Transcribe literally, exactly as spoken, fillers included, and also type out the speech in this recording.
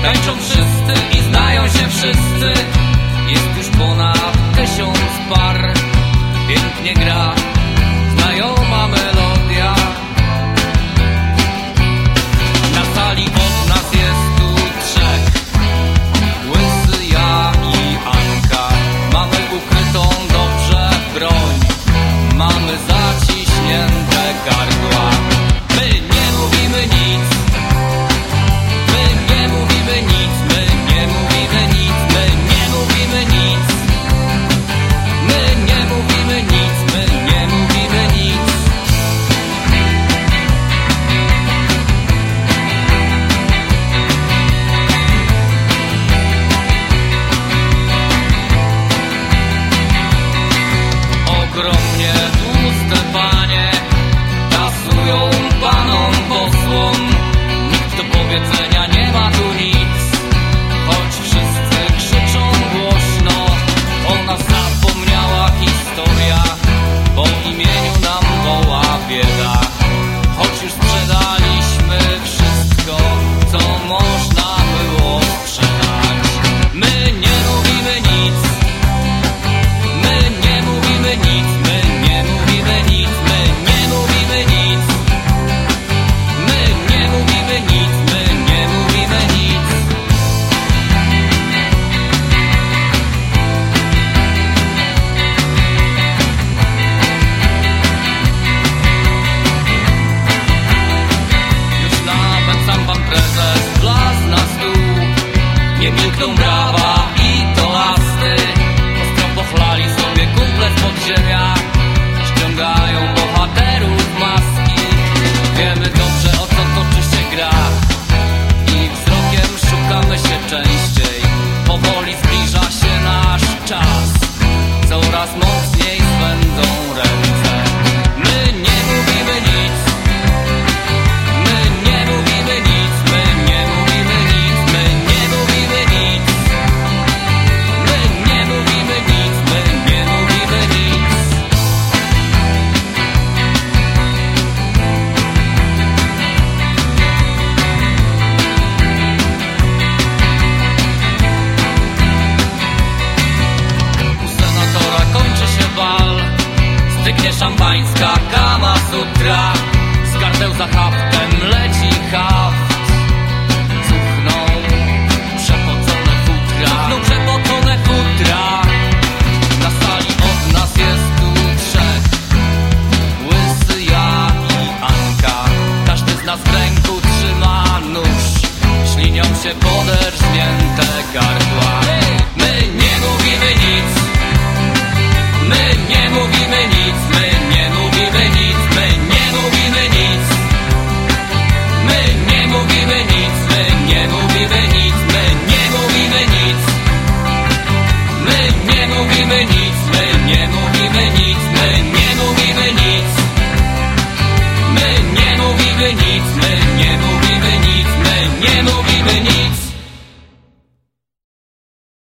Tańczą wszyscy i znają się wszyscy. Jest już ponad tysiąc par. Pięknie gra znajoma melodia. Na sali od nas jest tu trzech: Łysy, ja i Anka. Mamy ukrytą dobrze broń, mamy zaciśnięte gardła. My nie mówimy nic, my nie mówimy nic, my nie mówimy nic, my nie mówimy nic, my nie mówimy nic, my nie mówimy nic. Ogromnie tłuste panie kasują panom posłom. Nikt do powiedzenia nie ma tu nic, choć wszyscy krzyczą głośno. O nas zapomniała historia, po imieniu nam woła bieda. Choć już sprzedaliśmy wszystko, co można było sprzedać. My nie mówimy nic, my nie mówimy nic, my nie mówimy nic, my nie mówimy nic, my nie mówimy nic, my nie mówimy nic. Już nawet sam pan prezes wlazł na stół. Nie milkną brawa i toasty. Ostro pochlali sobie kumple z podziemia. Ściągają bohaterów maski. Wiemy dobrze, o co toczy się gra i wzrokiem szukamy się częściej. Powoli zbliża się nasz czas, coraz mocniej swędzą ręce. My nie mówimy nic, my nie mówimy nic, my nie mówimy nic, my nie mówimy nic, my nie mówimy nic, my nie mówimy nic. U senatora kończy się bal, stygnie szampańska Kama Sutra. Z gardeł zachawka